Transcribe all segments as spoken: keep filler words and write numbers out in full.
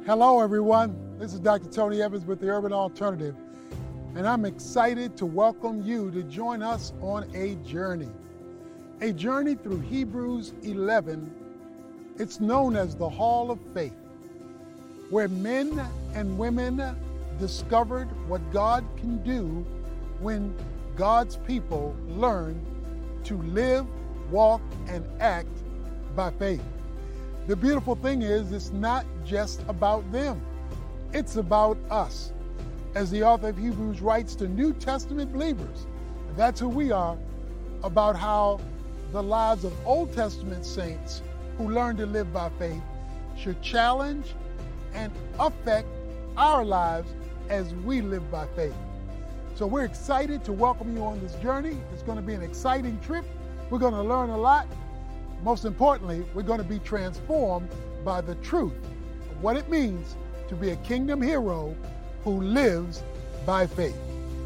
Hello, everyone. This is Doctor Tony Evans with the Urban Alternative, and I'm excited to welcome you to join us on a journey. A journey through Hebrews eleven. It's known as the Hall of Faith, where men and women discovered what God can do when God's people learn to live, walk, and act by faith. The beautiful thing is, it's not just about them. It's about us. As the author of Hebrews writes to New Testament believers, that's who we are, about how the lives of Old Testament saints who learned to live by faith should challenge and affect our lives as we live by faith. So we're excited to welcome you on this journey. It's going to be an exciting trip. We're going to learn a lot. Most importantly, we're going to be transformed by the truth of what it means to be a kingdom hero who lives by faith.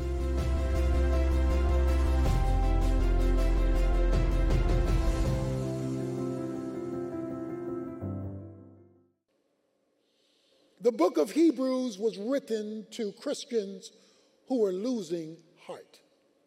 The book of Hebrews was written to Christians who were losing heart.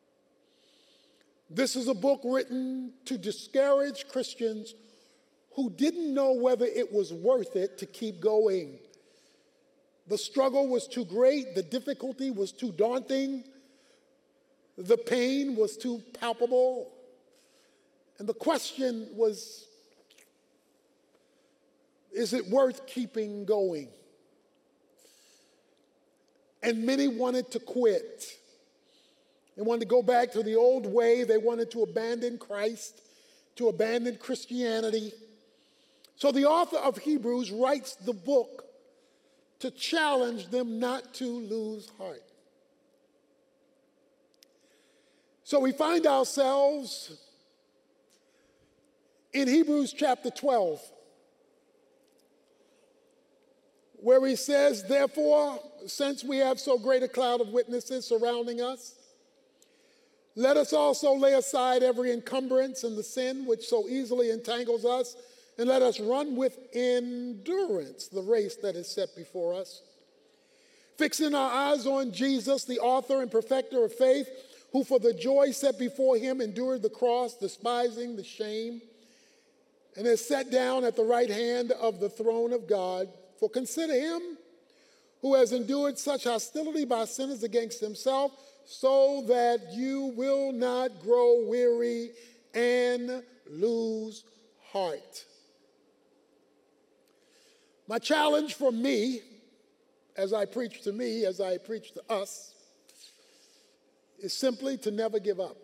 This is a book written to discourage Christians who didn't know whether it was worth it to keep going. The struggle was too great, the difficulty was too daunting, the pain was too palpable, and the question was, is it worth keeping going? And many wanted to quit. They wanted to go back to the old way. They wanted to abandon Christ, to abandon Christianity. So the author of Hebrews writes the book to challenge them not to lose heart. So we find ourselves in Hebrews chapter twelve, where he says, therefore, since we have so great a cloud of witnesses surrounding us, let us also lay aside every encumbrance and the sin which so easily entangles us, and let us run with endurance the race that is set before us, fixing our eyes on Jesus, the author and perfecter of faith, who for the joy set before him endured the cross, despising the shame, and is set down at the right hand of the throne of God. For consider him who has endured such hostility by sinners against himself, so that you will not grow weary and lose heart. My challenge for me, as I preach to me, as I preach to us, is simply to never give up.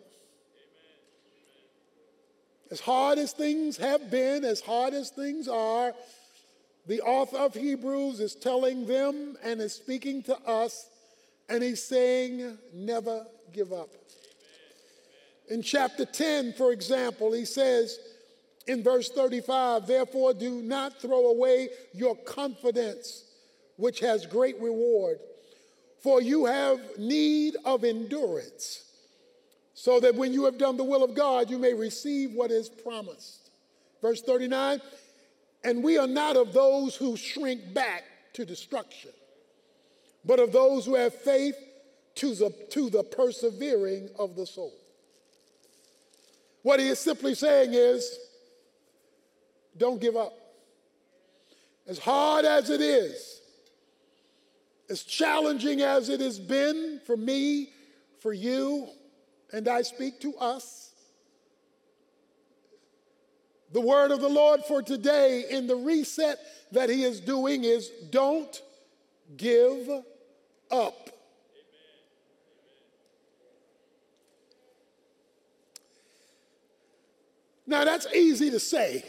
As hard as things have been, as hard as things are, the author of Hebrews is telling them and is speaking to us, and he's saying, never give up. In chapter ten, for example, he says in verse thirty-five, therefore do not throw away your confidence, which has great reward, for you have need of endurance, so that when you have done the will of God, you may receive what is promised. Verse thirty-nine, and we are not of those who shrink back to destruction, but of those who have faith to the, to the persevering of the soul. What he is simply saying is, don't give up. As hard as it is, as challenging as it has been for me, for you, and I speak to us, the word of the Lord for today in the reset that he is doing is don't give up. Now that's easy to say.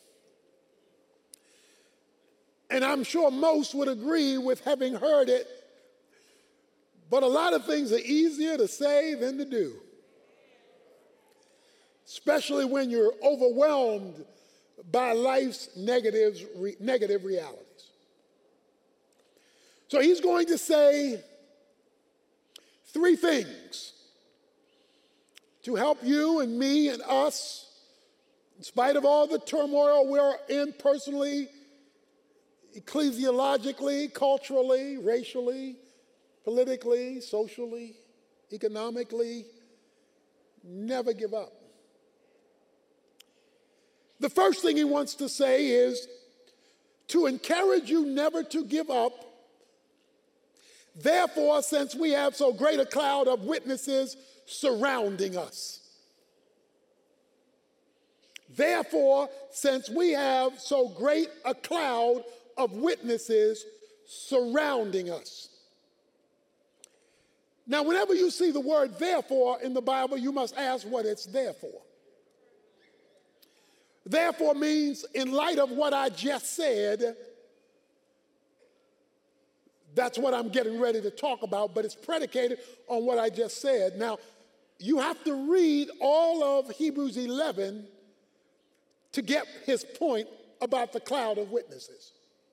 And I'm sure most would agree with having heard it. But a lot of things are easier to say than to do, especially when you're overwhelmed by life's negatives, re, negative realities. So he's going to say three things to help you and me and us, in spite of all the turmoil we're in personally, ecclesiologically, culturally, racially, politically, socially, economically. Never give up. The first thing he wants to say is to encourage you never to give up. Therefore, since we have so great a cloud of witnesses surrounding us. Therefore, since we have so great a cloud of witnesses surrounding us. Now, whenever you see the word therefore in the Bible, you must ask what it's there for. Therefore means, in light of what I just said, that's what I'm getting ready to talk about, but it's predicated on what I just said. Now, you have to read all of Hebrews eleven to get his point about the cloud of witnesses.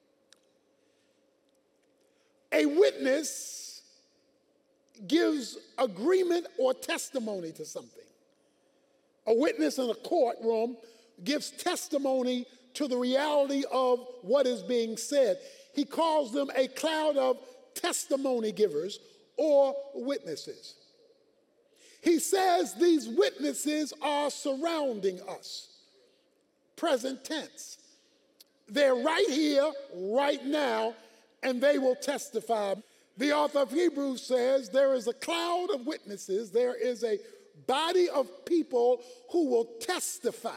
A witness gives agreement or testimony to something. A witness in a courtroom gives testimony to the reality of what is being said. He calls them a cloud of testimony givers or witnesses. He says these witnesses are surrounding us. Present tense. They're right here, right now, and they will testify. The author of Hebrews says there is a cloud of witnesses, there is a body of people who will testify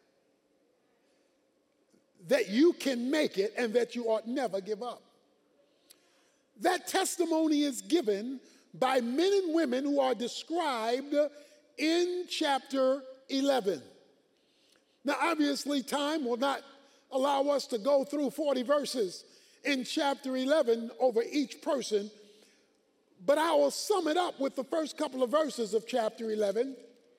that you can make it and that you ought never give up. That testimony is given by men and women who are described in chapter eleven. Now, obviously, time will not allow us to go through forty verses in chapter eleven over each person, but I will sum it up with the first couple of verses of chapter eleven.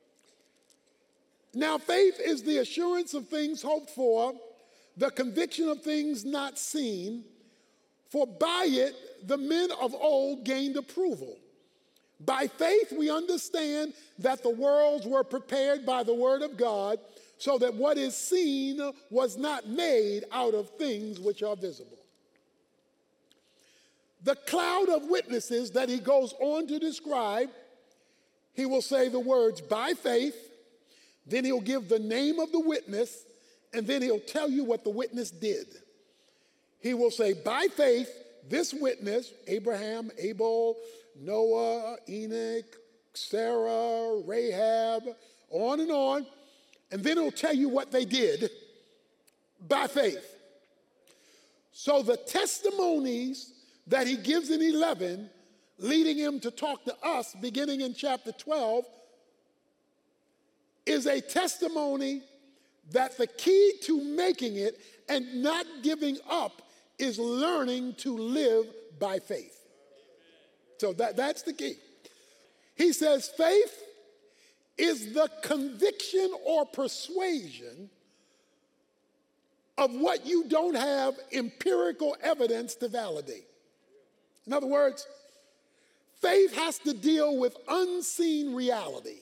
Now, faith is the assurance of things hoped for, the conviction of things not seen, for by it the men of old gained approval. By faith we understand that the worlds were prepared by the word of God, so that what is seen was not made out of things which are visible. The cloud of witnesses that he goes on to describe, he will say the words by faith, then he'll give the name of the witness, and then he'll tell you what the witness did. He will say, by faith, this witness, Abraham, Abel, Noah, Enoch, Sarah, Rahab, on and on, and then he'll tell you what they did by faith. So the testimonies that he gives in eleven, leading him to talk to us beginning in chapter twelve, is a testimony that the key to making it and not giving up is learning to live by faith. So that, that's the key. He says faith is the conviction or persuasion of what you don't have empirical evidence to validate. In other words, faith has to deal with unseen reality.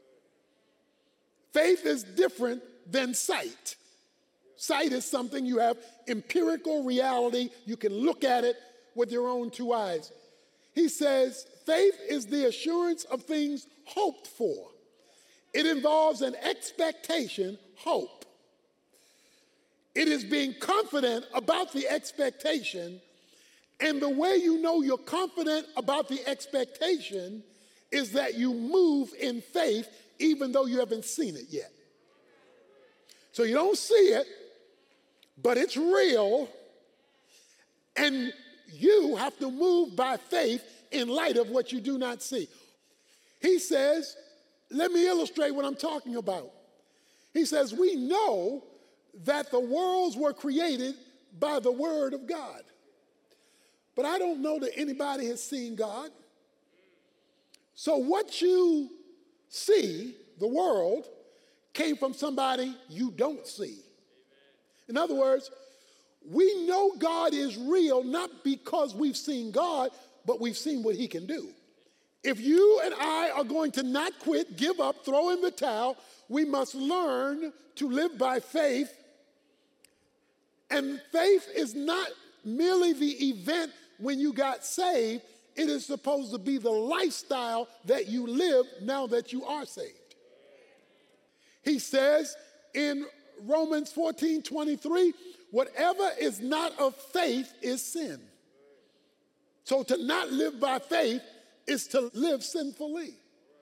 Faith is different than sight. Sight is something you have empirical reality. You can look at it with your own two eyes. He says faith is the assurance of things hoped for. It involves an expectation, hope. It is being confident about the expectation, and the way you know you're confident about the expectation is that you move in faith even though you haven't seen it yet. So you don't see it, but it's real, and you have to move by faith in light of what you do not see. He says, let me illustrate what I'm talking about. He says, we know that the worlds were created by the word of God. But I don't know that anybody has seen God. So what you see, the world, came from somebody you don't see. In other words, we know God is real not because we've seen God, but we've seen what he can do. If you and I are going to not quit, give up, throw in the towel, we must learn to live by faith. And faith is not merely the event when you got saved. It is supposed to be the lifestyle that you live now that you are saved. He says in Romans fourteen twenty-three, whatever is not of faith is sin. So to not live by faith is to live sinfully.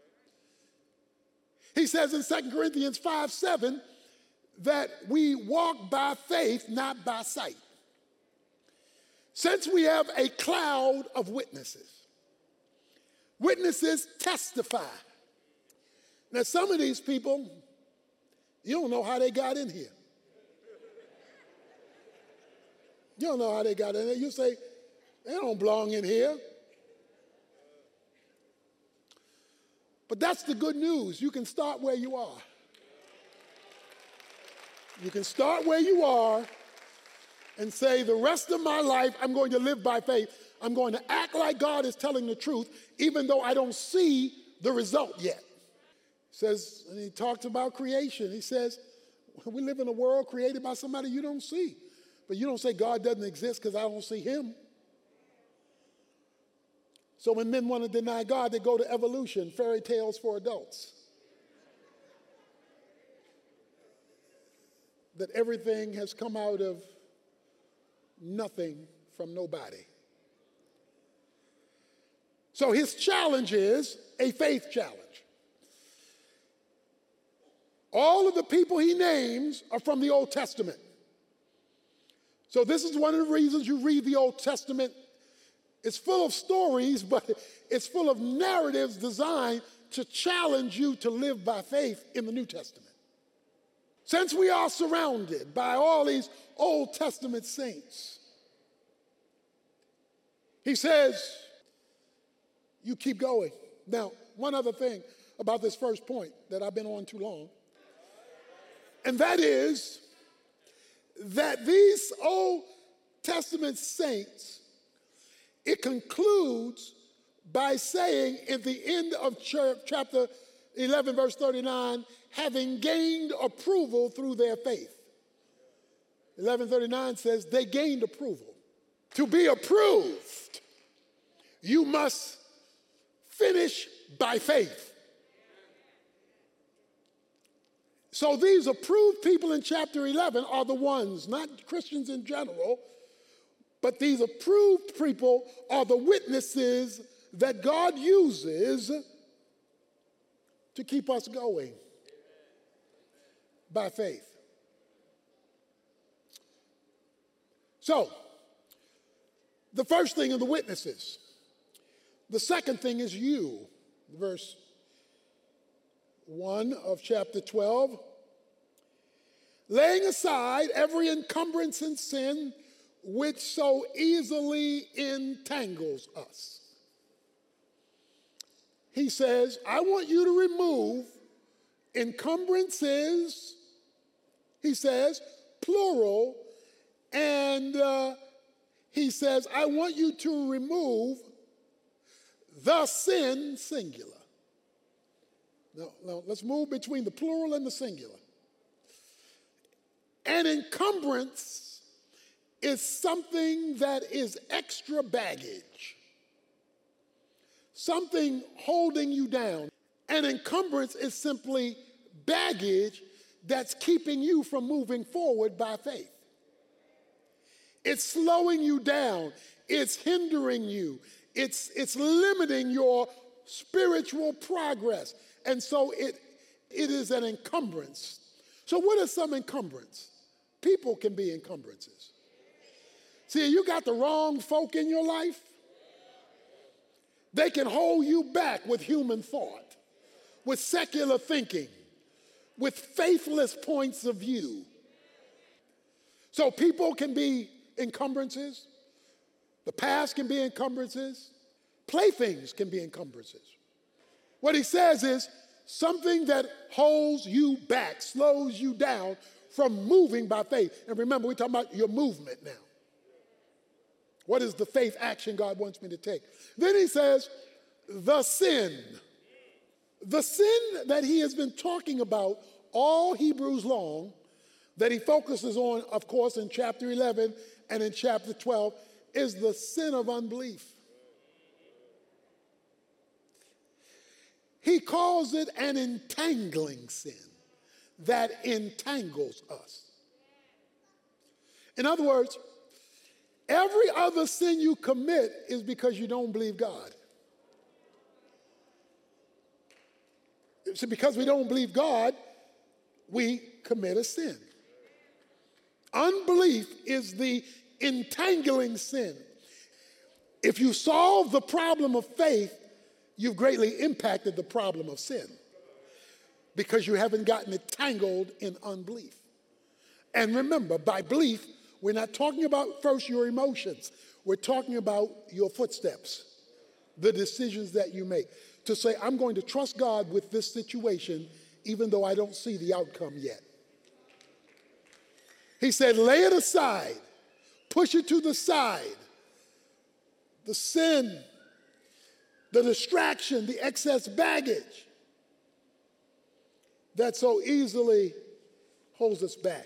He says in Second Corinthians five seven that we walk by faith, not by sight. Since we have a cloud of witnesses, witnesses testify. Now, some of these people, you don't know how they got in here. You don't know how they got in there. You say, they don't belong in here. But that's the good news. You can start where you are. You can start where you are and say, the rest of my life, I'm going to live by faith. I'm going to act like God is telling the truth, even though I don't see the result yet. He says, and he talks about creation. He says, we live in a world created by somebody you don't see. But you don't say God doesn't exist because I don't see him. So when men want to deny God, they go to evolution, fairy tales for adults. That everything has come out of nothing from nobody. So his challenge is a faith challenge. All of the people he names are from the Old Testament. So this is one of the reasons you read the Old Testament. It's full of stories, but it's full of narratives designed to challenge you to live by faith in the New Testament. Since we are surrounded by all these Old Testament saints, he says, you keep going. Now, one other thing about this first point that I've been on too long, and that is that these Old Testament saints, it concludes by saying at the end of chapter eleven, verse thirty-nine, having gained approval through their faith. eleven thirty-nine says they gained approval. To be approved, you must finish by faith. So these approved people in chapter eleven are the ones, not Christians in general, but these approved people are the witnesses that God uses to keep us going by faith. So, the first thing are the witnesses. The second thing is you. Verse one of chapter twelve. Laying aside every encumbrance and sin which so easily entangles us. He says, I want you to remove encumbrances, he says, plural, and uh, he says, I want you to remove the sin, singular. Now, now, let's move between the plural and the singular. An encumbrance is something that is extra baggage, something holding you down. An encumbrance is simply baggage that's keeping you from moving forward by faith. It's slowing you down. It's hindering you. It's, it's limiting your spiritual progress. And so it, it is an encumbrance. So what is some encumbrance? People can be encumbrances. See, you got the wrong folk in your life. They can hold you back with human thought, with secular thinking, with faithless points of view. So people can be encumbrances. The past can be encumbrances. Playthings can be encumbrances. What he says is something that holds you back, slows you down from moving by faith. And remember, we're talking about your movement now. What is the faith action God wants me to take? Then he says, the sin. The sin that he has been talking about all Hebrews long, that he focuses on, of course, in chapter eleven and in chapter twelve is the sin of unbelief. He calls it an entangling sin that entangles us. In other words, every other sin you commit is because you don't believe God. So because we don't believe God, we commit a sin. Unbelief is the entangling sin. If you solve the problem of faith, you've greatly impacted the problem of sin because you haven't gotten it tangled in unbelief. And remember, by belief, we're not talking about first your emotions. We're talking about your footsteps, the decisions that you make. To say, I'm going to trust God with this situation even though I don't see the outcome yet. He said, lay it aside, push it to the side. The sin, the distraction, the excess baggage that so easily holds us back.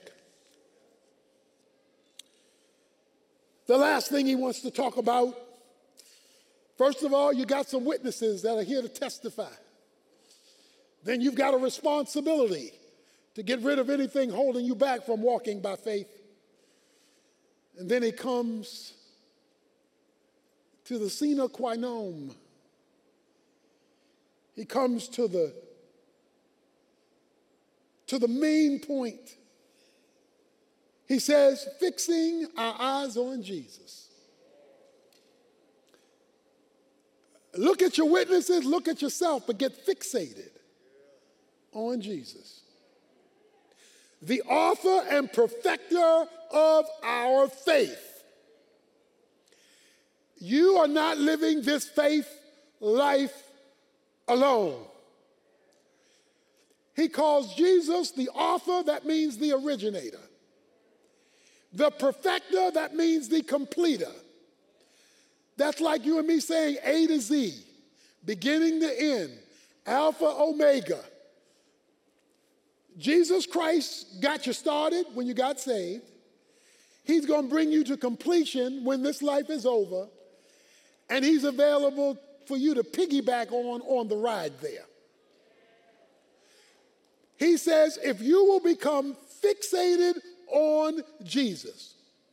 The last thing he wants to talk about, first of all, you got some witnesses that are here to testify. Then you've got a responsibility to get rid of anything holding you back from walking by faith. And then he comes to the sine qua non. He comes to the, to the main point. He says, fixing our eyes on Jesus. Look at your witnesses, look at yourself, but get fixated on Jesus. The author and perfecter of our faith. You are not living this faith life alone. He calls Jesus the author, that means the originator. The perfecter, that means the completer. That's like you and me saying A to Z, beginning to end, Alpha, Omega. Jesus Christ got you started when you got saved. He's going to bring you to completion when this life is over. And he's available for you to piggyback on on the ride there. He says, if you will become fixated on Jesus,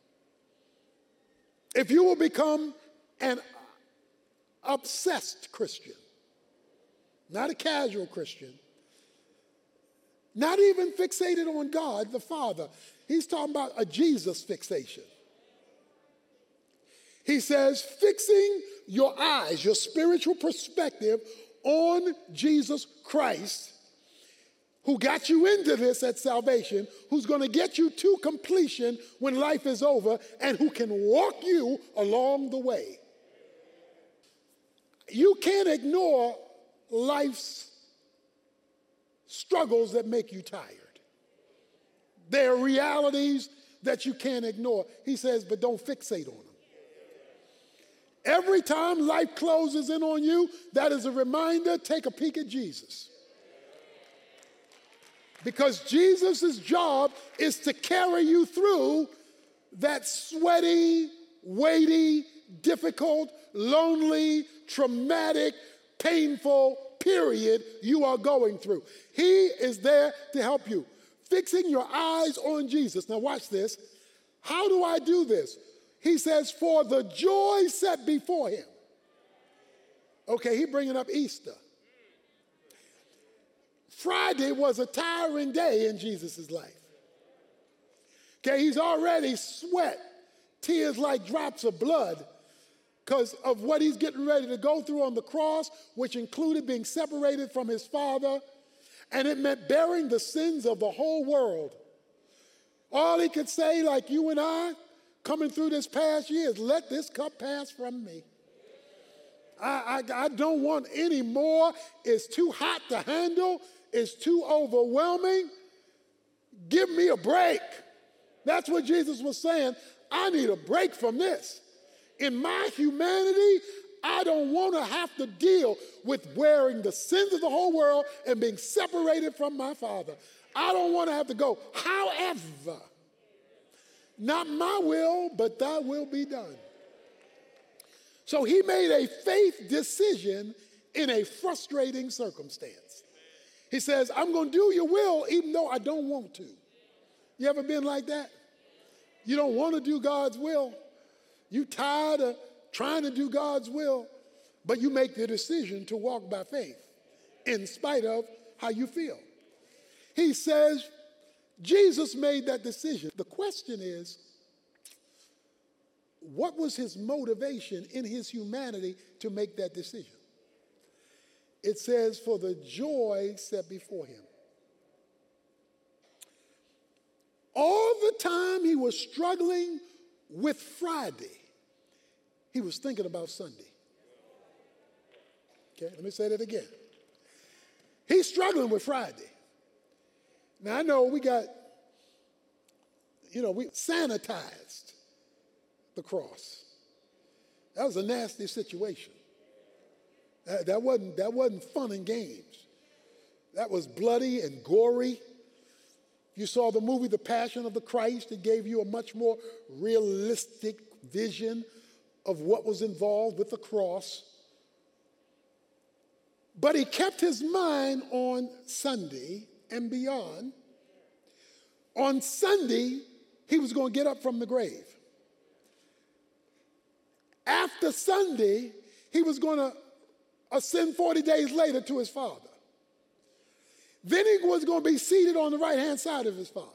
if you will become an obsessed Christian, not a casual Christian, not even fixated on God the Father. He's talking about a Jesus fixation. He says, fixing your eyes, your spiritual perspective on Jesus Christ, who got you into this at salvation, who's going to get you to completion when life is over, and who can walk you along the way. You can't ignore life's struggles that make you tired. There are realities that you can't ignore. He says, but don't fixate on them. Every time life closes in on you, that is a reminder, take a peek at Jesus. Because Jesus' job is to carry you through that sweaty, weighty, difficult, lonely, traumatic, painful period you are going through. He is there to help you. Fixing your eyes on Jesus. Now watch this. How do I do this? He says, for the joy set before him. Okay, he bringing up Easter. Friday was a tiring day in Jesus' life. Okay, he's already sweat, tears like drops of blood because of what he's getting ready to go through on the cross, which included being separated from his Father, and it meant bearing the sins of the whole world. All he could say, like you and I, coming through this past year, is let this cup pass from me. I, I, I don't want any more. It's too hot to handle. It's too overwhelming. Give me a break. That's what Jesus was saying. I need a break from this. In my humanity, I don't want to have to deal with wearing the sins of the whole world and being separated from my Father. I don't want to have to go. However, Not my will, but thy will be done. So he made a faith decision in a frustrating circumstance. He says, I'm going to do your will even though I don't want to. You ever been like that? You don't want to do God's will. You tired of trying to do God's will, but you make the decision to walk by faith in spite of how you feel. He says, Jesus made that decision. The question is, what was his motivation in his humanity to make that decision? It says, for the joy set before him. All the time he was struggling with Friday, he was thinking about Sunday. Okay, let me say that again. He's struggling with Friday. Now, I know we got, you know, we sanitized the cross. That was a nasty situation. That, that wasn't, that wasn't fun and games. That was bloody and gory. You saw the movie The Passion of the Christ. It gave you a much more realistic vision of what was involved with the cross. But he kept his mind on Sunday and beyond. On Sunday, he was going to get up from the grave. After Sunday, he was going to ascend forty days later to his Father. Then he was going to be seated on the right-hand side of his Father.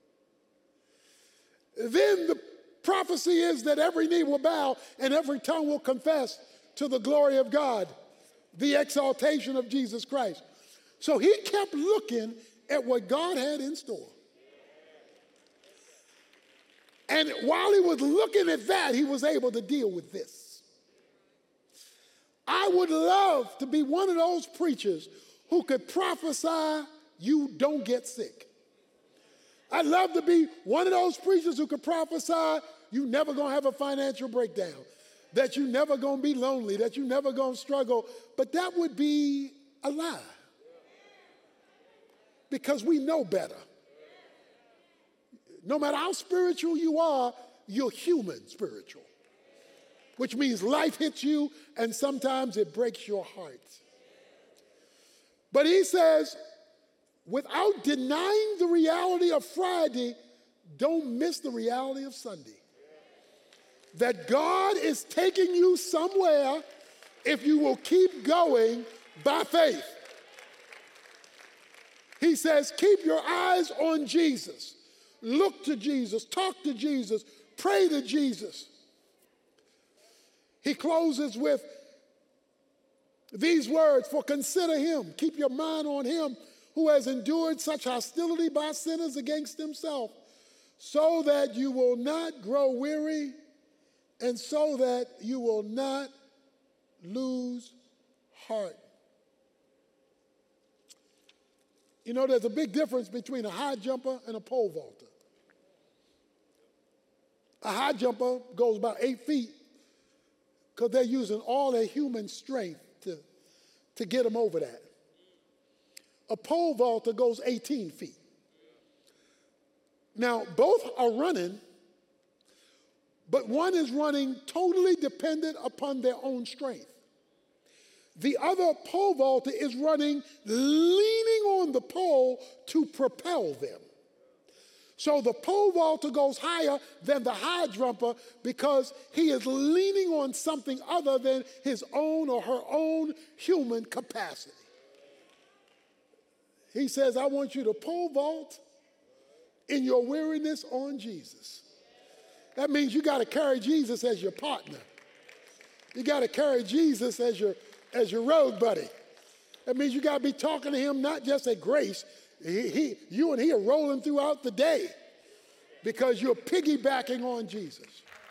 Then the prophecy is that every knee will bow and every tongue will confess to the glory of God, the exaltation of Jesus Christ. So he kept looking at what God had in store. And while he was looking at that, he was able to deal with this. I would love to be one of those preachers who could prophesy you don't get sick. I'd love to be one of those preachers who could prophesy you never gonna have a financial breakdown, that you never gonna be lonely, that you never gonna struggle. But that would be a lie, because we know better. No matter how spiritual you are, you're human spiritual, which means life hits you and sometimes it breaks your heart. But he says, without denying the reality of Friday, don't miss the reality of Sunday. That God is taking you somewhere if you will keep going by faith. He says, keep your eyes on Jesus. Look to Jesus, talk to Jesus, pray to Jesus. He closes with these words, for consider him, keep your mind on him who has endured such hostility by sinners against himself, so that you will not grow weary and so that you will not lose heart. You know, there's a big difference between a high jumper and a pole vaulter. A high jumper goes about eight feet because they're using all their human strength to, to get them over that. A pole vaulter goes eighteen feet. Now, both are running, but one is running totally dependent upon their own strength. The other pole vaulter is running, leaning on the pole to propel them. So the pole vaulter goes higher than the high jumper because he is leaning on something other than his own or her own human capacity. He says, I want you to pole vault in your weariness on Jesus. That means you got to carry Jesus as your partner. You got to carry Jesus as your, as your road buddy. That means you got to be talking to him not just at grace. He, he, you and he are rolling throughout the day because you're piggybacking on Jesus.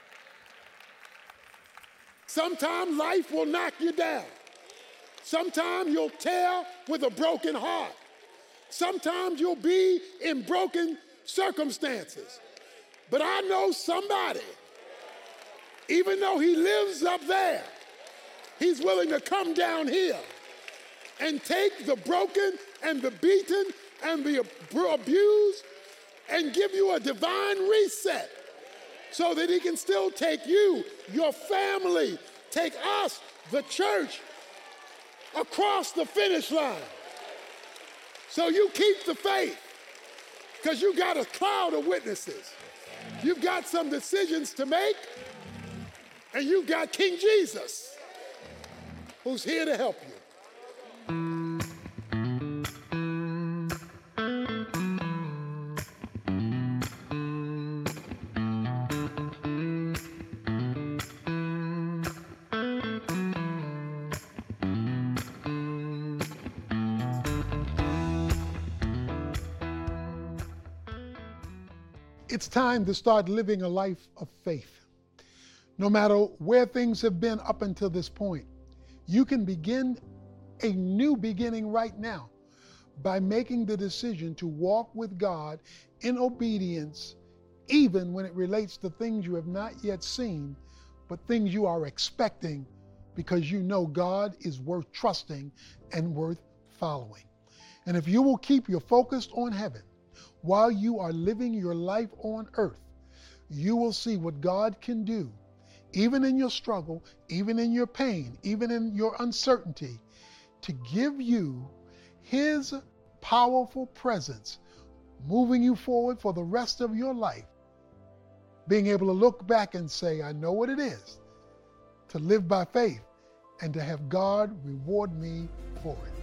Sometimes life will knock you down. Sometimes you'll tear with a broken heart. Sometimes you'll be in broken circumstances. But I know somebody, even though he lives up there, he's willing to come down here and take the broken and the beaten and the abused and give you a divine reset so that he can still take you, your family, take us, the church, across the finish line. So you keep the faith, because you got a cloud of witnesses. You've got some decisions to make, and you've got King Jesus, who's here to help you. It's time to start living a life of faith. No matter where things have been up until this point, you can begin a new beginning right now by making the decision to walk with God in obedience, even when it relates to things you have not yet seen, but things you are expecting, because you know God is worth trusting and worth following. And if you will keep your focus on heaven, while you are living your life on earth, you will see what God can do, even in your struggle, even in your pain, even in your uncertainty, to give you His powerful presence, moving you forward for the rest of your life, being able to look back and say, I know what it is to live by faith and to have God reward me for it.